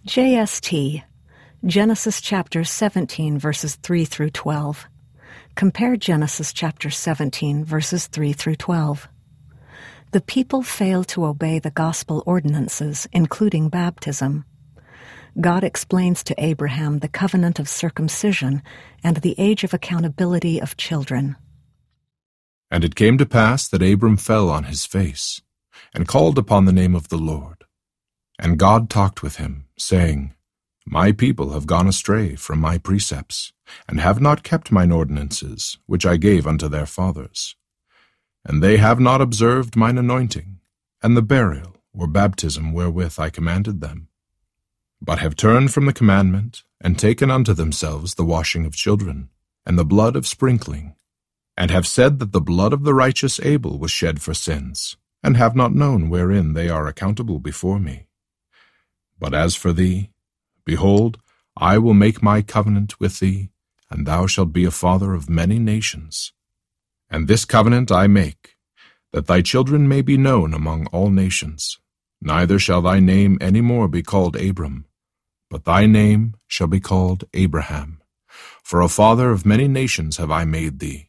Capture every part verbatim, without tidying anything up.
J S T, Genesis chapter seventeen, verses three through twelve. Compare Genesis chapter seventeen, verses three through twelve. The people failed to obey the gospel ordinances, including baptism. God explains to Abraham the covenant of circumcision and the age of accountability of children. And it came to pass that Abram fell on his face, and called upon the name of the Lord. And God talked with him, saying, My people have gone astray from my precepts, and have not kept mine ordinances, which I gave unto their fathers. And they have not observed mine anointing, and the burial or baptism wherewith I commanded them, but have turned from the commandment, and taken unto themselves the washing of children, and the blood of sprinkling, and have said that the blood of the righteous Abel was shed for sins, and have not known wherein they are accountable before me. But as for thee, behold, I will make my covenant with thee, and thou shalt be a father of many nations. And this covenant I make, that thy children may be known among all nations. Neither shall thy name any more be called Abram, but thy name shall be called Abraham, for a father of many nations have I made thee.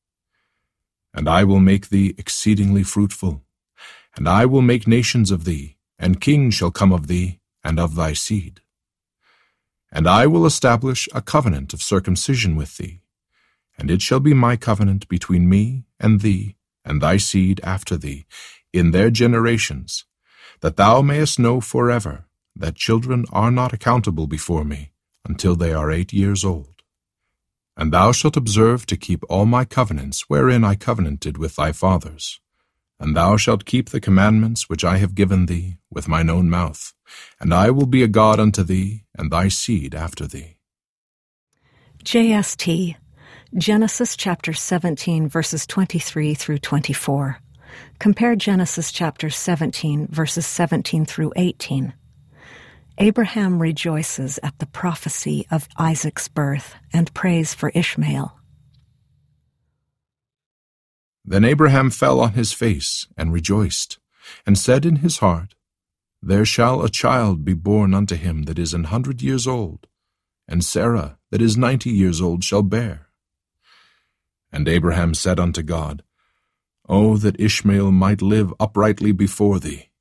And I will make thee exceedingly fruitful, and I will make nations of thee, and kings shall come of thee, and of thy seed. And I will establish a covenant of circumcision with thee, and it shall be my covenant between me and thee, and thy seed after thee, in their generations, that thou mayest know forever that children are not accountable before me until they are eight years old. And thou shalt observe to keep all my covenants wherein I covenanted with thy fathers. And thou shalt keep the commandments which I have given thee with mine own mouth, and I will be a God unto thee, and thy seed after thee. J S T, Genesis chapter seventeen, verses twenty-three through twenty-four. Compare Genesis chapter seventeen, verses seventeen through eighteen. Abraham rejoices at the prophecy of Isaac's birth and prays for Ishmael. Then Abraham fell on his face and rejoiced, and said in his heart, There shall a child be born unto him that is an hundred years old, and Sarah that is ninety years old shall bear. And Abraham said unto God, O that Ishmael might live uprightly before thee!